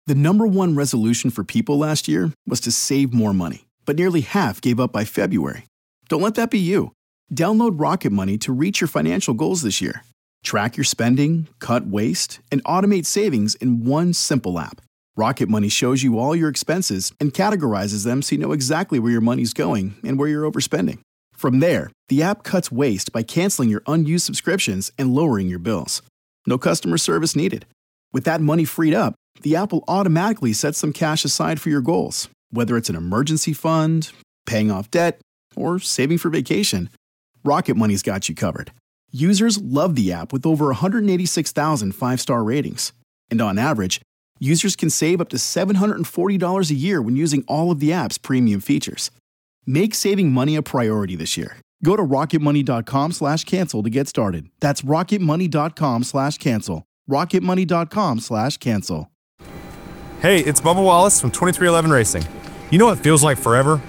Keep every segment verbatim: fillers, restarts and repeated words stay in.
The number one resolution for people last year was to save more money, but nearly half gave up by February. Don't let that be you. Download Rocket Money to reach your financial goals this year. Track your spending, cut waste, and automate savings in one simple app. Rocket Money shows you all your expenses and categorizes them so you know exactly where your money's going and where you're overspending. From there, the app cuts waste by canceling your unused subscriptions and lowering your bills. No customer service needed. With that money freed up, the app will automatically set some cash aside for your goals, whether it's an emergency fund, paying off debt, or saving for vacation. Rocket Money's got you covered. Users love the app with over one hundred eighty-six thousand five-star ratings. And on average, users can save up to seven hundred forty dollars a year when using all of the app's premium features. Make saving money a priority this year. Go to rocketmoney.com slash cancel to get started. That's rocketmoney.com slash cancel. rocketmoney.com slash cancel. Hey, it's Bubba Wallace from twenty-three eleven Racing. You know what feels like forever?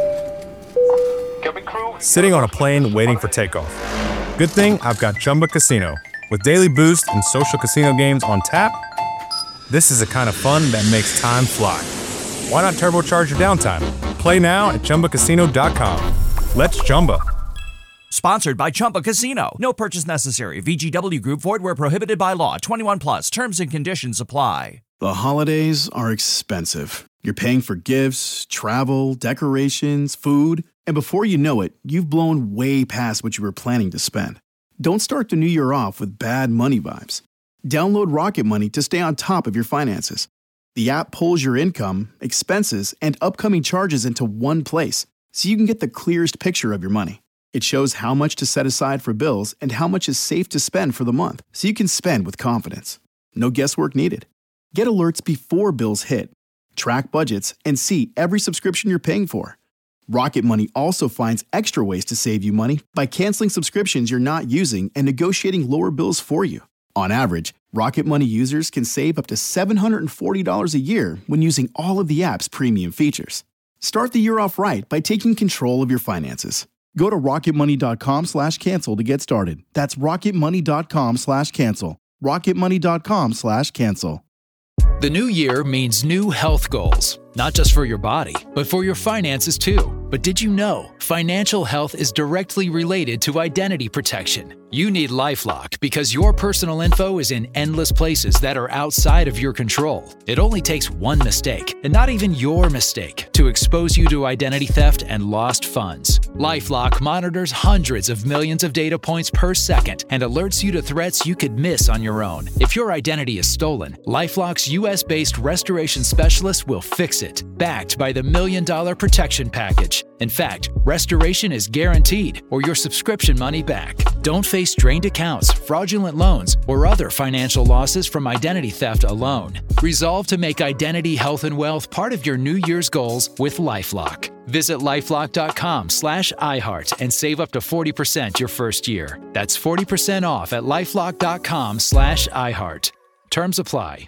Sitting on a plane waiting for takeoff. Good thing I've got Chumba Casino. With daily boost and social casino games on tap, this is the kind of fun that makes time fly. Why not turbocharge your downtime? Play now at Chumba Casino dot com. Let's Chumba. Sponsored by Chumba Casino. No purchase necessary. V G W Group. Void where prohibited by law. twenty-one plus. Terms and conditions apply. The holidays are expensive. You're paying for gifts, travel, decorations, food, and before you know it, you've blown way past what you were planning to spend. Don't start the new year off with bad money vibes. Download Rocket Money to stay on top of your finances. The app pulls your income, expenses, and upcoming charges into one place, so you can get the clearest picture of your money. It shows how much to set aside for bills and how much is safe to spend for the month, so you can spend with confidence. No guesswork needed. Get alerts before bills hit. Track budgets and see every subscription you're paying for. Rocket Money also finds extra ways to save you money by canceling subscriptions you're not using and negotiating lower bills for you. On average, Rocket Money users can save up to seven hundred forty dollars a year when using all of the app's premium features. Start the year off right by taking control of your finances. Go to rocketmoney.com slash cancel to get started. That's rocketmoney.com slash cancel. rocketmoney.com slash cancel. The new year means new health goals, not just for your body, but for your finances too. But did you know financial health is directly related to identity protection? You need LifeLock because your personal info is in endless places that are outside of your control. It only takes one mistake, and not even your mistake, to expose you to identity theft and lost funds. LifeLock monitors hundreds of millions of data points per second and alerts you to threats you could miss on your own. If your identity is stolen, LifeLock's U S-based restoration specialist will fix it, backed by the Million Dollar Protection Package. In fact, restoration is guaranteed or your subscription money back. Don't face drained accounts, fraudulent loans, or other financial losses from identity theft alone. Resolve to make identity, health, and wealth part of your New Year's goals with LifeLock. Visit lifelock.com slash iHeart and save up to forty percent your first year. That's forty percent off at lifelock.com slash iHeart. Terms apply.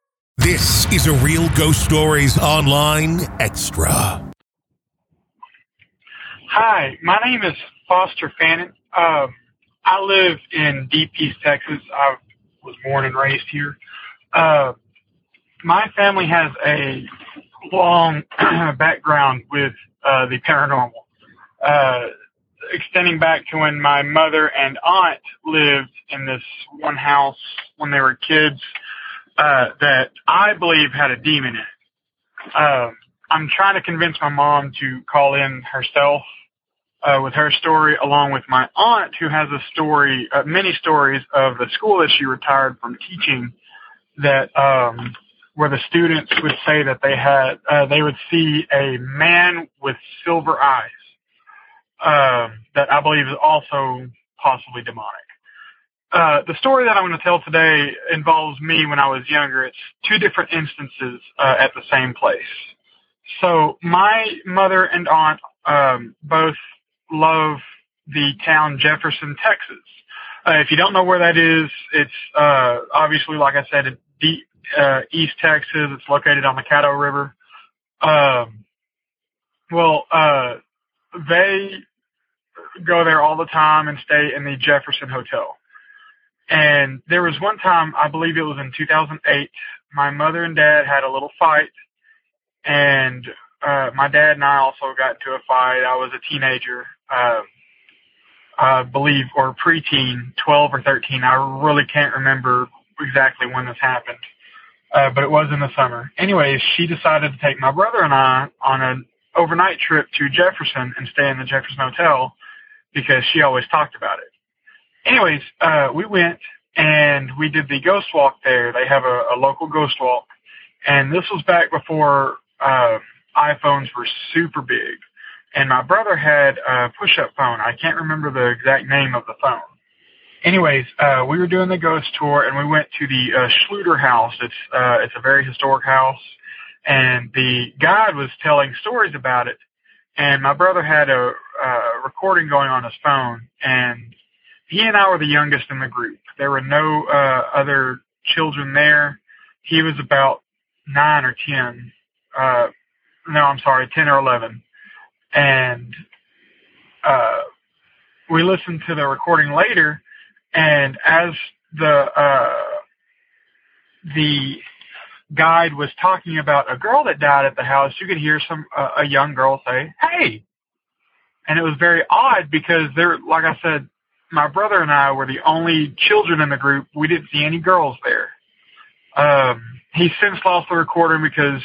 This is a Real Ghost Stories Online Extra. Hi, my name is Foster Fannin. Uh, I live in Deep East Texas. I was born and raised here. Uh, my family has a long background with uh, the paranormal, uh, extending back to when my mother and aunt lived in this one house when they were kids uh, that I believe had a demon in it. Uh, I'm trying to convince my mom to call in herself Uh, with her story, along with my aunt, who has a story, uh, many stories of the school that she retired from teaching, that um, where the students would say that they had, uh, they would see a man with silver eyes, uh, that I believe is also possibly demonic. Uh, the story that I'm going to tell today involves me when I was younger. It's two different instances uh, at the same place. So my mother and aunt um, both love the town Jefferson, Texas. Uh, if you don't know where that is, it's uh, obviously, like I said, deep uh, East Texas. It's located on the Caddo River. Um, well, uh, they go there all the time and stay in the Jefferson Hotel. And there was one time, I believe it was in two thousand eight, my mother and dad had a little fight, and uh, my dad and I also got into a fight. I was a teenager, uh, I believe, or preteen, twelve or thirteen. I really can't remember exactly when this happened, uh, but it was in the summer. Anyways, she decided to take my brother and I on an overnight trip to Jefferson and stay in the Jefferson Hotel because she always talked about it. Anyways, uh, we went and we did the ghost walk there. They have a, a local ghost walk, and this was back before uh, iPhones were super big. And my brother had a push-up phone. I can't remember the exact name of the phone. Anyways, uh, we were doing the ghost tour, and we went to the uh, Schluter House. It's uh, it's a very historic house, and the guide was telling stories about it. And my brother had a, a recording going on his phone, and he and I were the youngest in the group. There were no uh, other children there. He was about nine or ten. Uh, no, I'm sorry, ten or eleven. And uh, we listened to the recording later, and as the uh, the guide was talking about a girl that died at the house, you could hear some uh, a young girl say, "Hey," and it was very odd because there, like I said, my brother and I were the only children in the group. We didn't see any girls there. Um, he since lost the recording because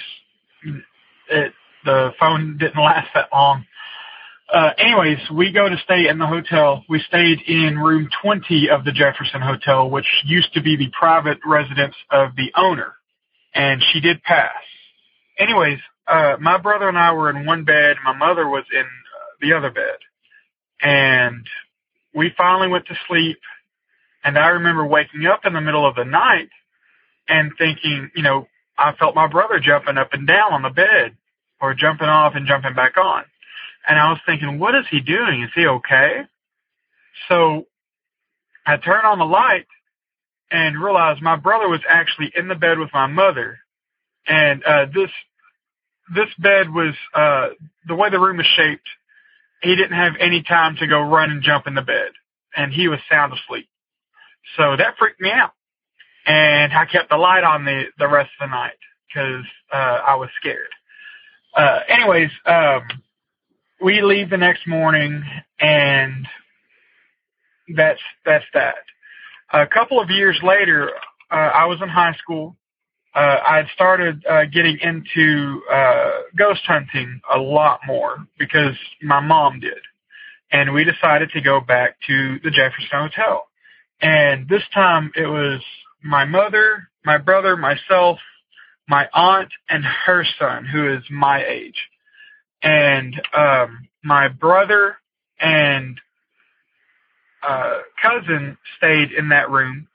it. The phone didn't last that long. Uh, anyways, we go to stay in the hotel. We stayed in room twenty of the Jefferson Hotel, which used to be the private residence of the owner. And she did pass. Anyways, uh, my brother and I were in one bed. My mother was in uh, the other bed. And we finally went to sleep. And I remember waking up in the middle of the night and thinking, you know, I felt my brother jumping up and down on the bed, or jumping off and jumping back on. And I was thinking, what is he doing? Is he okay? So I turned on the light and realized my brother was actually in the bed with my mother. And uh, this this bed was, uh, the way the room was shaped, he didn't have any time to go run and jump in the bed. And he was sound asleep. So that freaked me out. And I kept the light on the, the rest of the night because uh, I was scared. Uh, anyways, um, we leave the next morning, and that's, that's that. A couple of years later, uh, I was in high school. Uh, I had started, uh, getting into, uh, ghost hunting a lot more because my mom did. And we decided to go back to the Jefferson Hotel. And this time it was my mother, my brother, myself, my aunt, and her son, who is my age. And um, my brother and uh, cousin stayed in that room.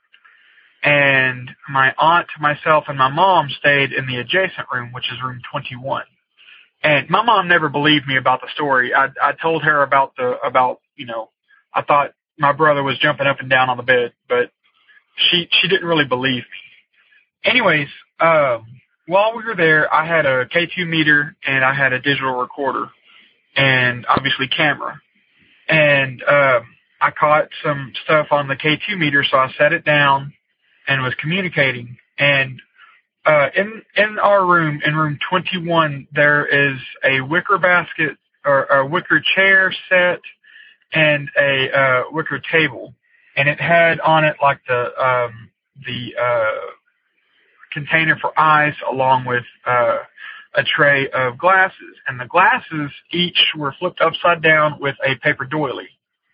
And my aunt, myself, and my mom stayed in the adjacent room, which is room twenty-one. And my mom never believed me about the story. I, I told her about the, about, you know, I thought my brother was jumping up and down on the bed, but she, she didn't really believe me. Anyways, um, while we were there, I had a K two meter and I had a digital recorder and obviously camera. And um, I caught some stuff on the K two meter, so I set it down and was communicating. And uh, in in our room, in room twenty-one, there is a wicker basket or a wicker chair set and a uh, wicker table, and it had on it like the um, the uh, container for ice, along with uh, a tray of glasses. And the glasses each were flipped upside down with a paper doily.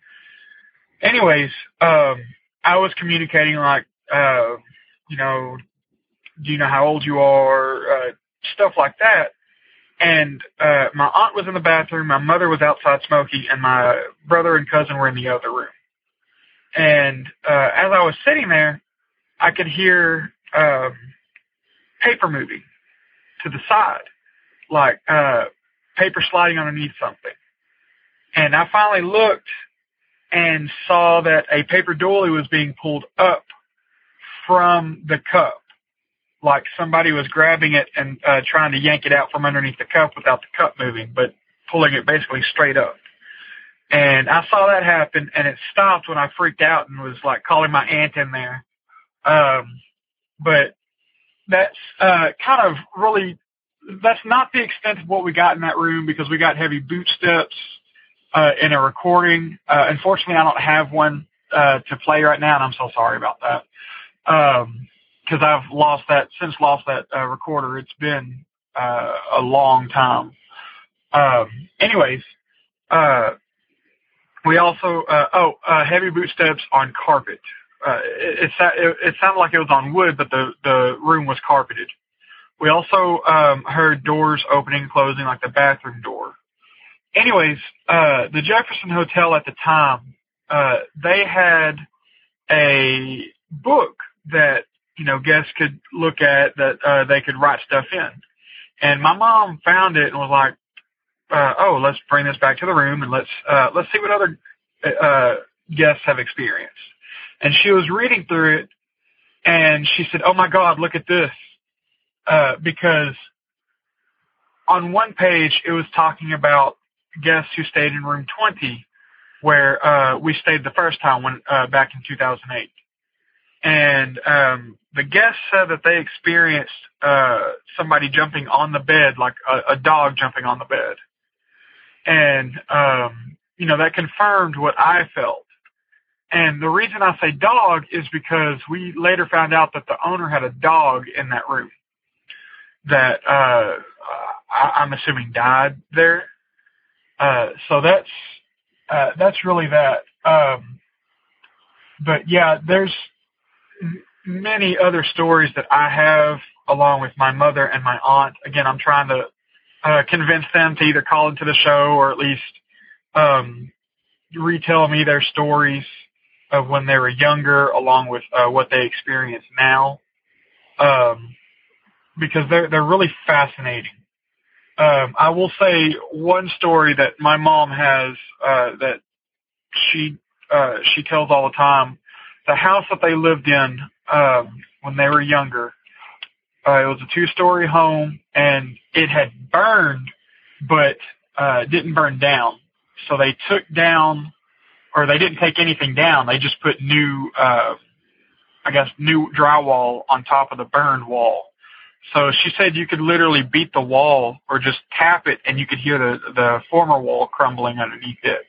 Anyways, um, I was communicating like, uh, you know, do you know how old you are? Uh, stuff like that. And uh, my aunt was in the bathroom, my mother was outside smoking, and my brother and cousin were in the other room. And uh, as I was sitting there, I could hear um, paper moving to the side, like uh, paper sliding underneath something. And I finally looked and saw that a paper doily was being pulled up from the cup, like somebody was grabbing it and uh, trying to yank it out from underneath the cup without the cup moving, but pulling it basically straight up. And I saw that happen, and it stopped when I freaked out and was like calling my aunt in there. Um, but that's uh, kind of really, that's not the extent of what we got in that room, because we got heavy boot steps uh, in a recording. Uh, unfortunately, I don't have one uh, to play right now, and I'm so sorry about that. Um, because I've lost that, since lost that uh, recorder. It's been uh, a long time. Um, anyways, uh, we also, uh, oh, uh, heavy boot steps on carpet. Uh, it, it, it sounded like it was on wood, but the, the room was carpeted. We also um, heard doors opening and closing, like the bathroom door. Anyways, uh, the Jefferson Hotel at the time, uh, they had a book that, you know, guests could look at, that uh, they could write stuff in. And my mom found it and was like, uh, oh, let's bring this back to the room and let's uh, let's see what other uh, guests have experienced. And she was reading through it, and she said, oh, my God, look at this. Uh, because on one page, it was talking about guests who stayed in room twenty, where uh, we stayed the first time when uh, back in two thousand eight. And um, the guests said that they experienced uh, somebody jumping on the bed, like a, a dog jumping on the bed. And, um, you know, that confirmed what I felt. And the reason I say dog is because we later found out that the owner had a dog in that room that uh, I, I'm assuming died there. Uh, so that's uh, that's really that. Um, but, yeah, there's many other stories that I have along with my mother and my aunt. Again, I'm trying to uh, convince them to either call into the show or at least um, retell me their stories of when they were younger, along with uh, what they experience now, um, because they're they're really fascinating. Um, I will say one story that my mom has uh, that she uh, she tells all the time. The house that they lived in um, when they were younger, uh, it was a two-story home, and it had burned, but uh, didn't burn down. So they took down, or they didn't take anything down. They just put new, uh, I guess, new drywall on top of the burned wall. So she said you could literally beat the wall or just tap it, and you could hear the, the former wall crumbling underneath it.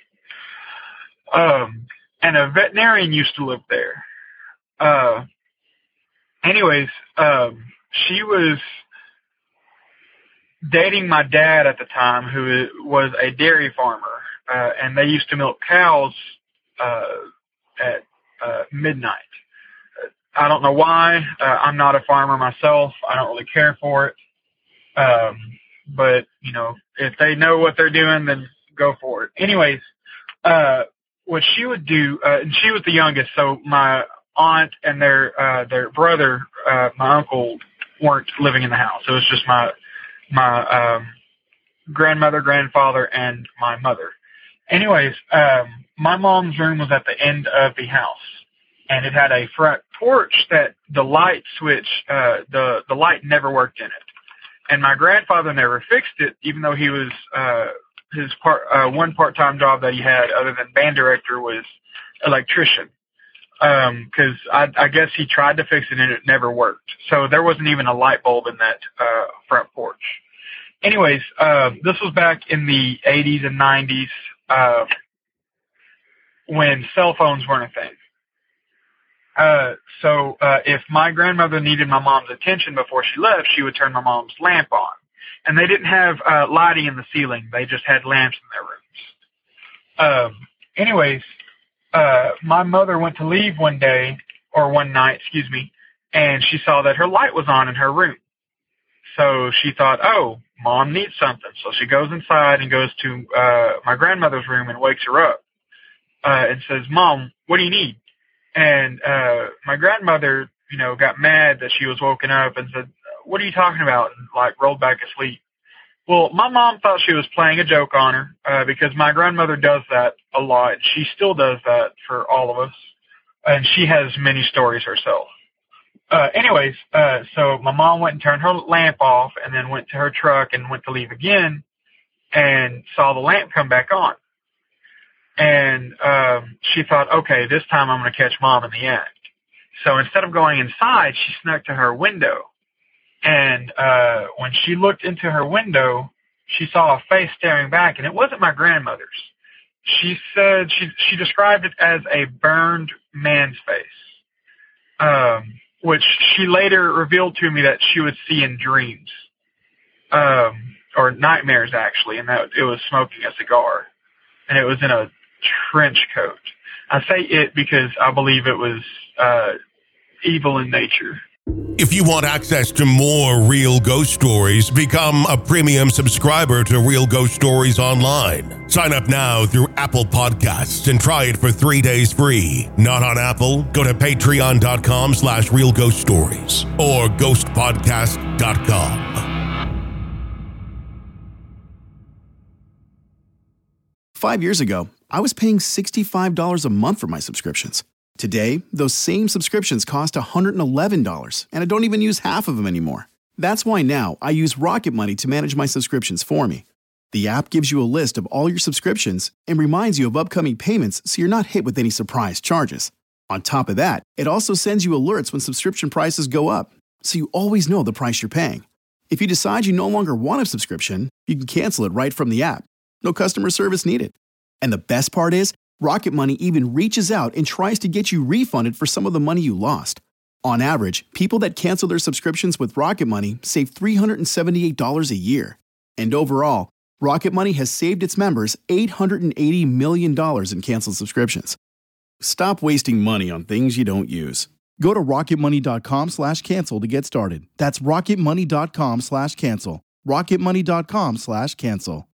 Um, and a veterinarian used to live there. Uh, anyways, um, she was dating my dad at the time, who was a dairy farmer, uh, and they used to milk cows uh, at uh, midnight. I don't know why. Uh, I'm not a farmer myself. I don't really care for it. Um, but, you know, if they know what they're doing, then go for it. Anyways, uh, what she would do, uh, and she was the youngest, so my aunt and their uh, their brother, uh, my uncle, weren't living in the house. It was just my my um, grandmother, grandfather, and my mother. Anyways, um, my mom's room was at the end of the house, and it had a front porch that the light switch, uh, the the light never worked in it, and my grandfather never fixed it, even though he was uh, his part uh, one part-time job that he had other than band director was electrician. Um, cause I, I guess he tried to fix it and it never worked. So there wasn't even a light bulb in that, uh, front porch. Anyways, uh, this was back in the eighties and nineties, uh, when cell phones weren't a thing. Uh, so, uh, if my grandmother needed my mom's attention before she left, she would turn my mom's lamp on. And they didn't have, uh, lighting in the ceiling. They just had lamps in their rooms. Um, anyways, Uh, my mother went to leave one day, or one night, excuse me, and she saw that her light was on in her room. So she thought, oh, Mom needs something. So she goes inside and goes to uh, my grandmother's room and wakes her up uh, and says, Mom, what do you need? And uh, my grandmother, you know, got mad that she was woken up and said, what are you talking about? And, like, rolled back asleep. Well, my mom thought she was playing a joke on her uh, because my grandmother does that a lot. She still does that for all of us, and she has many stories herself. Uh, anyways, uh, so my mom went and turned her lamp off and then went to her truck and went to leave again and saw the lamp come back on. And um, she thought, okay, this time I'm going to catch Mom in the act. So instead of going inside, she snuck to her window And uh, when she looked into her window, she saw a face staring back, and it wasn't my grandmother's. She said she she described it as a burned man's face, um, which she later revealed to me that she would see in dreams, um, or nightmares actually, and that it was smoking a cigar, and it was in a trench coat. I say it because I believe it was uh, evil in nature. If you want access to more Real Ghost Stories, become a premium subscriber to Real Ghost Stories Online. Sign up now through Apple Podcasts and try it for three days free. Not on Apple? Go to patreon.com slash Real Ghost Stories or ghost podcast dot com. Five years ago, I was paying sixty-five dollars a month for my subscriptions. Today, those same subscriptions cost one hundred eleven dollars, and I don't even use half of them anymore. That's why now I use Rocket Money to manage my subscriptions for me. The app gives you a list of all your subscriptions and reminds you of upcoming payments so you're not hit with any surprise charges. On top of that, it also sends you alerts when subscription prices go up, so you always know the price you're paying. If you decide you no longer want a subscription, you can cancel it right from the app. No customer service needed. And the best part is, Rocket Money even reaches out and tries to get you refunded for some of the money you lost. On average, people that cancel their subscriptions with Rocket Money save three hundred seventy-eight dollars a year. And overall, Rocket Money has saved its members eight hundred eighty million dollars in canceled subscriptions. Stop wasting money on things you don't use. Go to rocketmoney.com slash cancel to get started. That's rocketmoney.com slash cancel. rocketmoney.com slash cancel.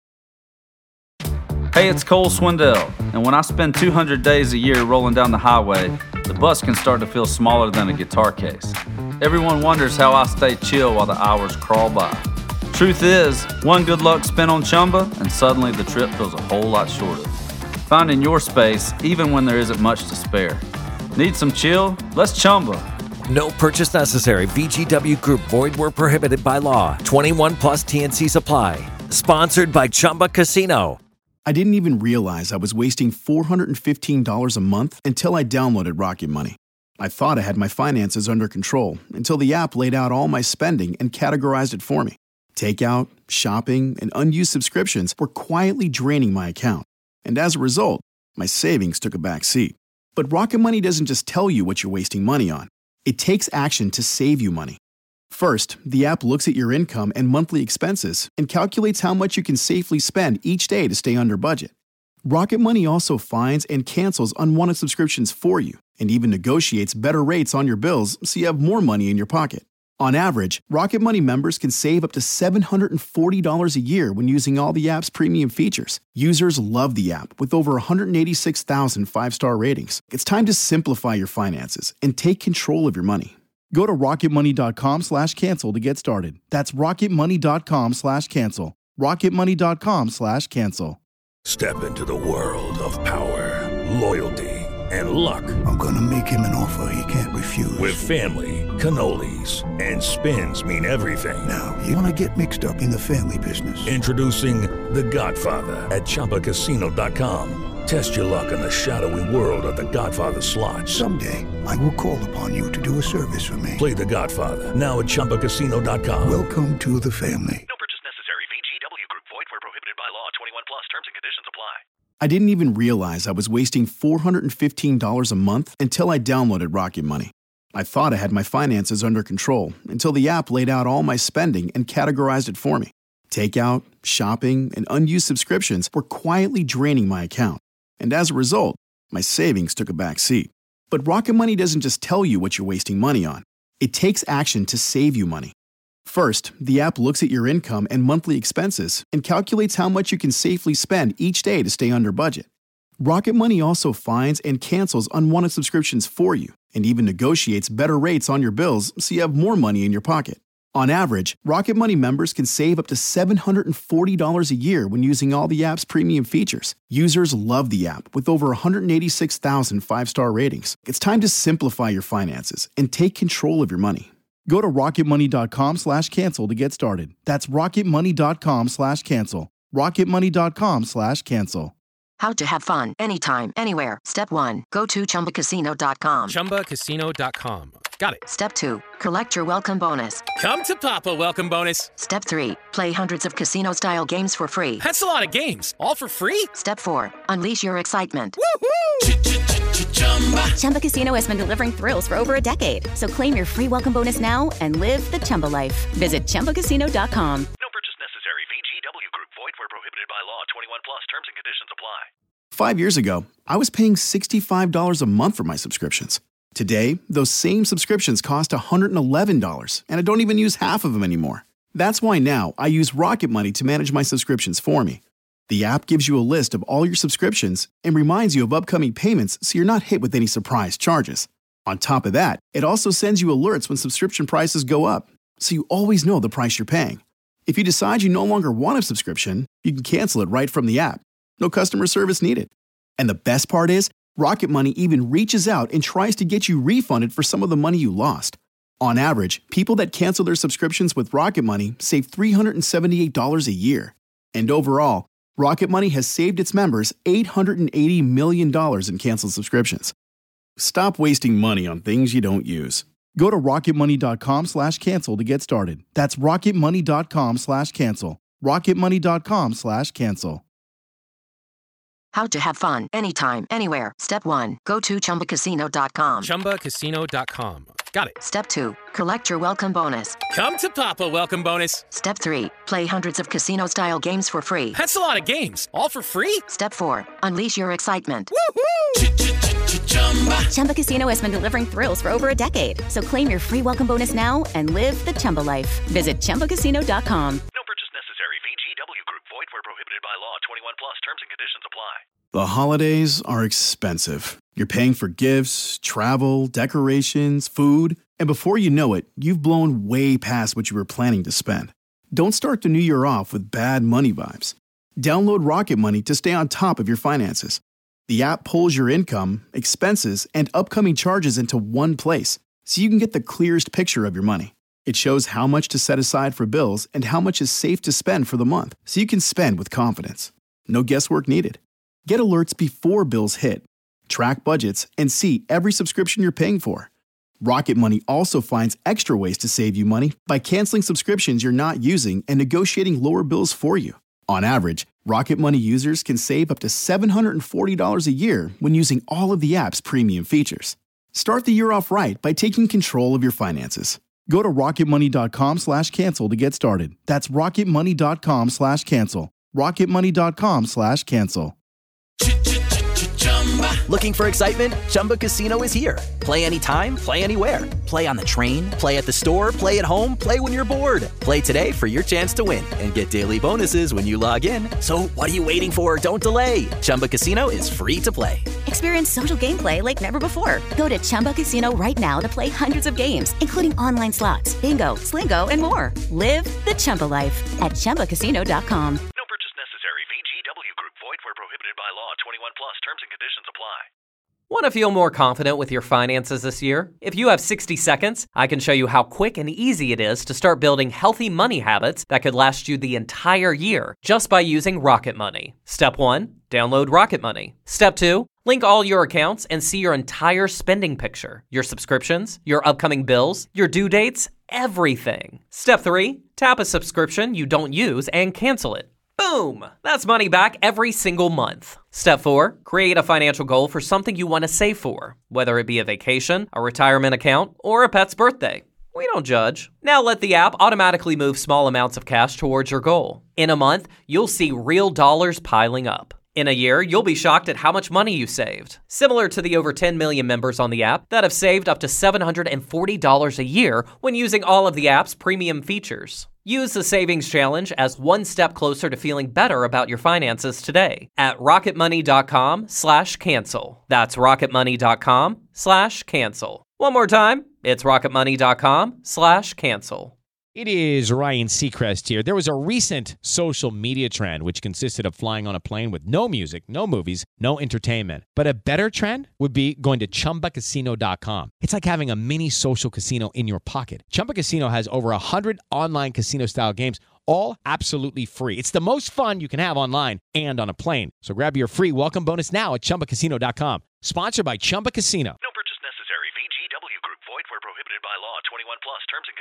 Hey, it's Cole Swindell, and when I spend two hundred days a year rolling down the highway, the bus can start to feel smaller than a guitar case. Everyone wonders how I stay chill while the hours crawl by. Truth is, one good luck spin on Chumba, and suddenly the trip feels a whole lot shorter. Finding your space, even when there isn't much to spare. Need some chill? Let's Chumba. No purchase necessary. V G W Group. Void where prohibited by law. twenty-one plus T N C supply. Sponsored by Chumba Casino. I didn't even realize I was wasting four hundred fifteen dollars a month until I downloaded Rocket Money. I thought I had my finances under control until the app laid out all my spending and categorized it for me. Takeout, shopping, and unused subscriptions were quietly draining my account. And as a result, my savings took a back seat. But Rocket Money doesn't just tell you what you're wasting money on. It takes action to save you money. First, the app looks at your income and monthly expenses and calculates how much you can safely spend each day to stay under budget. Rocket Money also finds and cancels unwanted subscriptions for you and even negotiates better rates on your bills so you have more money in your pocket. On average, Rocket Money members can save up to seven hundred forty dollars a year when using all the app's premium features. Users love the app with over one hundred eighty-six thousand five-star ratings. It's time to simplify your finances and take control of your money. Go to rocketmoney.com slash cancel to get started. That's rocketmoney.com slash cancel. rocketmoney.com slash cancel. Step into the world of power, loyalty, and luck. I'm going to make him an offer he can't refuse. With family, cannolis, and spins mean everything. Now, you want to get mixed up in the family business. Introducing The Godfather at Chumba Casino dot com. Test your luck in the shadowy world of The Godfather slot. Someday, I will call upon you to do a service for me. Play The Godfather, now at Chumba Casino dot com. Welcome to the family. No purchase necessary. V G W Group. Void where prohibited by law. twenty-one plus terms and conditions apply. I didn't even realize I was wasting four hundred fifteen dollars a month until I downloaded Rocket Money. I thought I had my finances under control until the app laid out all my spending and categorized it for me. Takeout, shopping, and unused subscriptions were quietly draining my account. And as a result, my savings took a back seat. But Rocket Money doesn't just tell you what you're wasting money on. It takes action to save you money. First, the app looks at your income and monthly expenses and calculates how much you can safely spend each day to stay under budget. Rocket Money also finds and cancels unwanted subscriptions for you and even negotiates better rates on your bills so you have more money in your pocket. On average, Rocket Money members can save up to seven hundred forty dollars a year when using all the app's premium features. Users love the app with over one hundred eighty-six thousand five-star ratings. It's time to simplify your finances and take control of your money. Go to rocketmoney.com slash cancel to get started. That's rocketmoney.com slash cancel. rocketmoney.com slash cancel. How to have fun anytime, anywhere. Step one. Go to chumba casino dot com. chumba casino dot com. Got it. Step two, collect your welcome bonus. Come to Papa welcome bonus. Step three, play hundreds of casino-style games for free. That's a lot of games. All for free? Step four, unleash your excitement. Woohoo! Chumba Casino has been delivering thrills for over a decade. So claim your free welcome bonus now and live the Chumba life. Visit Chumba Casino dot com. No purchase necessary. V G W Group. Void where prohibited by law. twenty-one plus. Terms and conditions apply. Five years ago, I was paying sixty-five dollars a month for my subscriptions. Today, those same subscriptions cost one hundred eleven dollars, and I don't even use half of them anymore. That's why now I use Rocket Money to manage my subscriptions for me. The app gives you a list of all your subscriptions and reminds you of upcoming payments so you're not hit with any surprise charges. On top of that, it also sends you alerts when subscription prices go up, so you always know the price you're paying. If you decide you no longer want a subscription, you can cancel it right from the app. No customer service needed. And the best part is, Rocket Money even reaches out and tries to get you refunded for some of the money you lost. On average, people that cancel their subscriptions with Rocket Money save three hundred seventy-eight dollars a year. And overall, Rocket Money has saved its members eight hundred eighty million dollars in canceled subscriptions. Stop wasting money on things you don't use. Go to rocketmoney.com slash cancel to get started. That's rocketmoney.com slash cancel. rocketmoney.com slash cancel. How to have fun anytime, anywhere. Step one, go to chumba casino dot com. chumba casino dot com. Got it. Step two, collect your welcome bonus. Come to Papa welcome bonus. Step three, play hundreds of casino-style games for free. That's a lot of games. All for free? Step four, unleash your excitement. Chumba. Chumba Casino has been delivering thrills for over a decade. So claim your free welcome bonus now and live the Chumba life. Visit chumba casino dot com. No purchase necessary. V G W Group. Void where prohibited by law. twenty-one plus. Terms and conditions apply. The holidays are expensive. You're paying for gifts, travel, decorations, food, and before you know it, you've blown way past what you were planning to spend. Don't start the new year off with bad money vibes. Download Rocket Money to stay on top of your finances. The app pulls your income, expenses, and upcoming charges into one place, so you can get the clearest picture of your money. It shows how much to set aside for bills and how much is safe to spend for the month, so you can spend with confidence. No guesswork needed. Get alerts before bills hit. Track budgets and see every subscription you're paying for. Rocket Money also finds extra ways to save you money by canceling subscriptions you're not using and negotiating lower bills for you. On average, Rocket Money users can save up to seven hundred forty dollars a year when using all of the app's premium features. Start the year off right by taking control of your finances. Go to rocketmoney.com slash cancel to get started. That's rocketmoney.com slash cancel. rocketmoney.com slash cancel. Looking for excitement? Chumba Casino is here. Play anytime, play anywhere. Play on the train, play at the store, play at home, play when you're bored. Play today for your chance to win and get daily bonuses when you log in. So what are you waiting for? Don't delay. Chumba Casino is free to play. Experience social gameplay like never before. Go to Chumba Casino right now to play hundreds of games, including online slots, bingo, Slingo, and more. Live the Chumba life at chumba casino dot com. No purchase necessary. V G W Group. Void where prohibited by law. twenty-one plus. Terms and conditions apply. Want to feel more confident with your finances this year? If you have sixty seconds, I can show you how quick and easy it is to start building healthy money habits that could last you the entire year just by using Rocket Money. Step one, download Rocket Money. Step two, link all your accounts and see your entire spending picture, your subscriptions, your upcoming bills, your due dates, everything. Step three, tap a subscription you don't use and cancel it. Boom! That's money back every single month. Step four, create a financial goal for something you want to save for, whether it be a vacation, a retirement account, or a pet's birthday. We don't judge. Now let the app automatically move small amounts of cash towards your goal. In a month, you'll see real dollars piling up. In a year, you'll be shocked at how much money you saved. Similar to the over ten million members on the app that have saved up to seven hundred forty dollars a year when using all of the app's premium features. Use the Savings Challenge as one step closer to feeling better about your finances today at rocketmoney.com slash cancel. That's rocketmoney.com slash cancel. One more time, it's rocketmoney.com slash cancel. It is Ryan Seacrest here. There was a recent social media trend which consisted of flying on a plane with no music, no movies, no entertainment. But a better trend would be going to chumba casino dot com. It's like having a mini social casino in your pocket. Chumba Casino has over one hundred online casino-style games, all absolutely free. It's the most fun you can have online and on a plane. So grab your free welcome bonus now at chumba casino dot com. Sponsored by Chumba Casino. No purchase necessary. V G W Group. Void where prohibited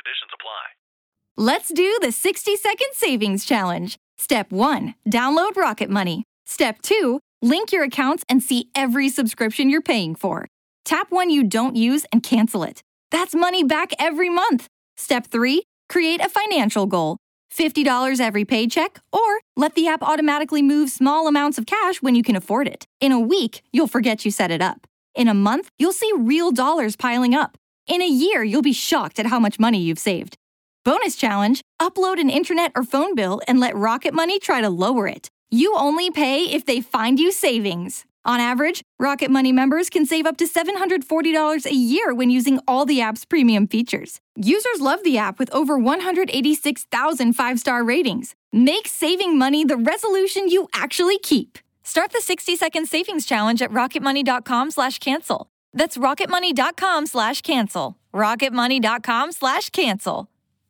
conditions apply. Let's do the sixty second savings challenge. Step one, download Rocket Money. Step two, link your accounts and see every subscription you're paying for. Tap one you don't use and cancel it. That's money back every month. Step three, create a financial goal. fifty dollars every paycheck, or let the app automatically move small amounts of cash when you can afford it. In a week, you'll forget you set it up. In a month, you'll see real dollars piling up. In a year, you'll be shocked at how much money you've saved. Bonus challenge, upload an internet or phone bill and let Rocket Money try to lower it. You only pay if they find you savings. On average, Rocket Money members can save up to seven hundred forty dollars a year when using all the app's premium features. Users love the app with over one hundred eighty-six thousand five-star ratings. Make saving money the resolution you actually keep. Start the sixty second savings challenge at rocketmoney.com slash cancel. That's rocketmoney.com slash cancel. rocketmoney.com slash cancel.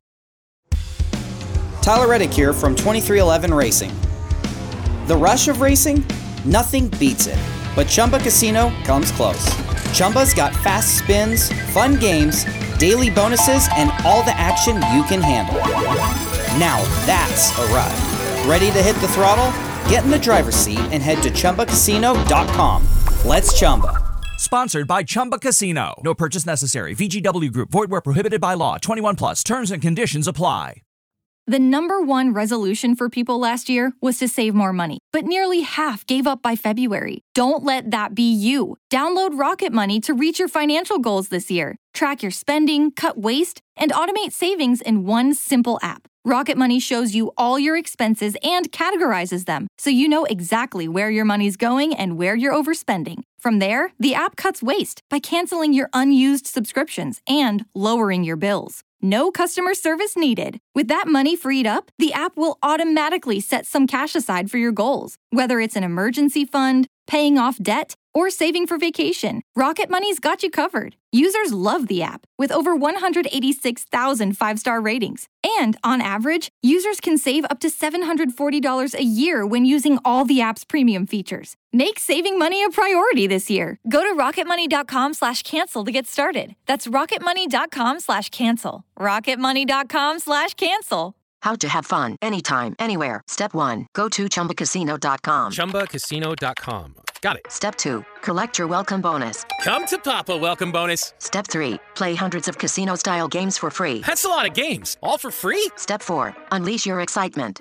Tyler Reddick here from twenty-three eleven Racing. The rush of racing? Nothing beats it. But Chumba Casino comes close. Chumba's got fast spins, fun games, daily bonuses, and all the action you can handle. Now that's a ride. Ready to hit the throttle? Get in the driver's seat and head to chumba casino dot com. Let's Chumba. Sponsored by Chumba Casino. No purchase necessary. V G W Group. Void where prohibited by law. twenty-one plus. Terms and conditions apply. The number one resolution for people last year was to save more money, but nearly half gave up by February. Don't let that be you. Download Rocket Money to reach your financial goals this year. Track your spending, cut waste, and automate savings in one simple app. Rocket Money shows you all your expenses and categorizes them, so you know exactly where your money's going and where you're overspending. From there, the app cuts waste by canceling your unused subscriptions and lowering your bills. No customer service needed. With that money freed up, the app will automatically set some cash aside for your goals. Whether it's an emergency fund, paying off debt, or saving for vacation, Rocket Money's got you covered. Users love the app, with over one hundred eighty-six thousand five-star ratings. And on average, users can save up to seven hundred forty dollars a year when using all the app's premium features. Make saving money a priority this year. Go to rocketmoney.com slash cancel to get started. That's rocketmoney.com slash cancel. rocketmoney.com slash cancel. How to have fun anytime, anywhere. Step one, go to chumba casino dot com. chumba casino dot com. Got it. Step two, collect your welcome bonus. Come to Papa welcome bonus. Step three, play hundreds of casino-style games for free. That's a lot of games, all for free? Step four, unleash your excitement.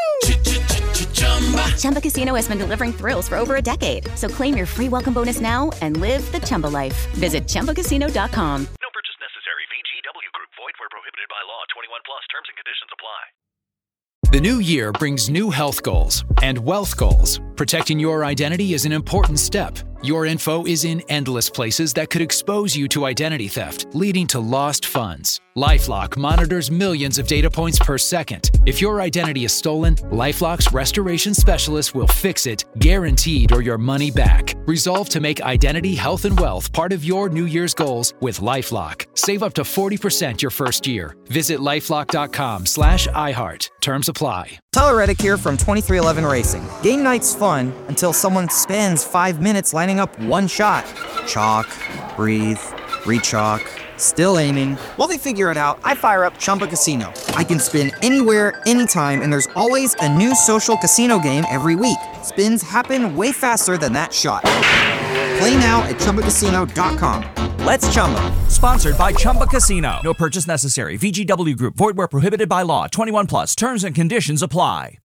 Chumba Casino has been delivering thrills for over a decade. So claim your free welcome bonus now and live the Chumba life. Visit chumba casino dot com. No purchase necessary. V G W Group. Void where prohibited by law. twenty-one plus. Terms and conditions apply. The new year brings new health goals and wealth goals. Protecting your identity is an important step. Your info is in endless places that could expose you to identity theft, leading to lost funds. LifeLock monitors millions of data points per second. If your identity is stolen, LifeLock's restoration specialist will fix it, guaranteed, or your money back. Resolve to make identity, health, and wealth part of your New Year's goals with LifeLock. Save up to forty percent your first year. Visit lifelock.com slash iHeart. Terms apply. Tyler Reddick here from twenty-three eleven Racing. Game night's fun until someone spends five minutes lining up one shot. Chalk, breathe, re-chalk, still aiming. While they figure it out, I fire up Chumba Casino. I can spin anywhere, anytime, and there's always a new social casino game every week. Spins happen way faster than that shot. Play now at chumba casino dot com. Let's Chumba. Sponsored by Chumba Casino. No purchase necessary. V G W Group. Void where prohibited by law. twenty-one plus. Terms and conditions apply.